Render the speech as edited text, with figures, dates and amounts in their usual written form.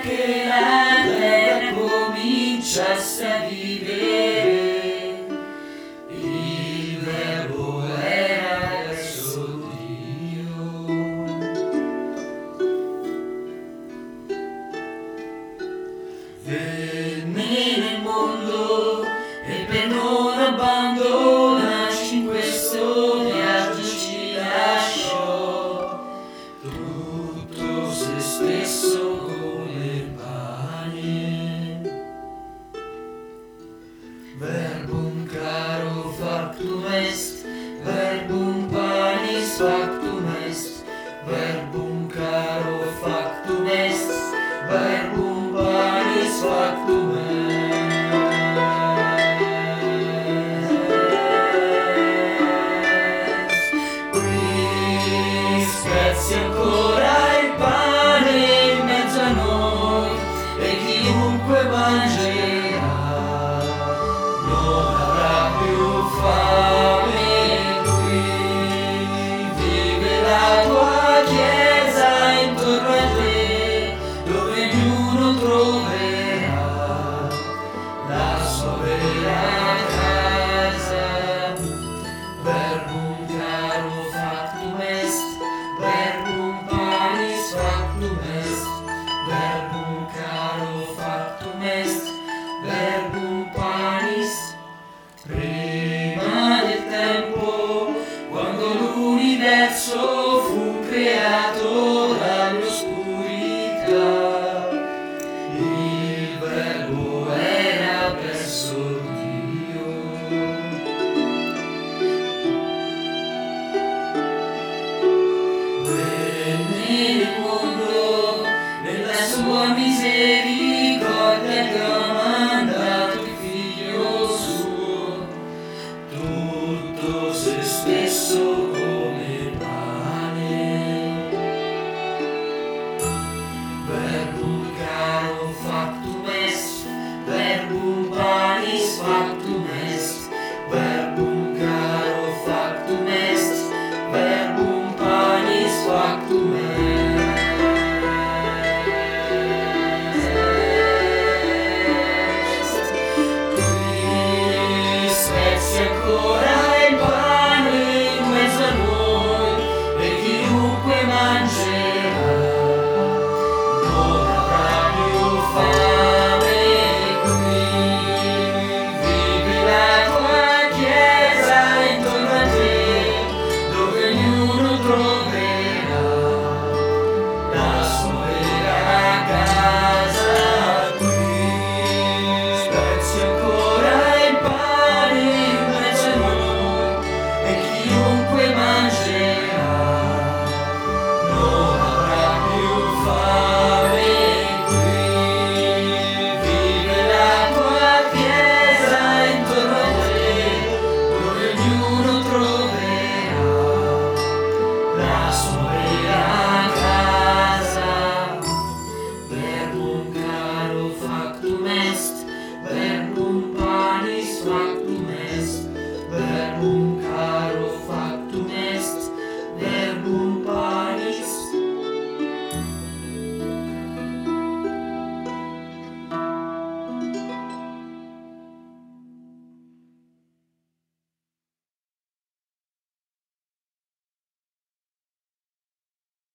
che la terra cominciasse a vivere, il verbo era verso Dio. Venne nel mondo e per non abbandonarci in questo viaggio ci lasciò tutto se stesso come pane. Verbum caro factum est, verbum panis factum est, verbum caro factum est, verbum panis factum est. Qui spezzi ancora il pane in mezzo a noi e chiunque mangerà non avrà più fame. Qui vive la tua chiesa intorno a te, dove ognuno troverà la sua vera casa. Verbum caro factum est, verbum panis factum est, verbum caro factum est, verbum panis. Prima del tempo, quando l'universo fu creato dall'oscurità, il verbo era presso Dio. Venne nel mondo nella sua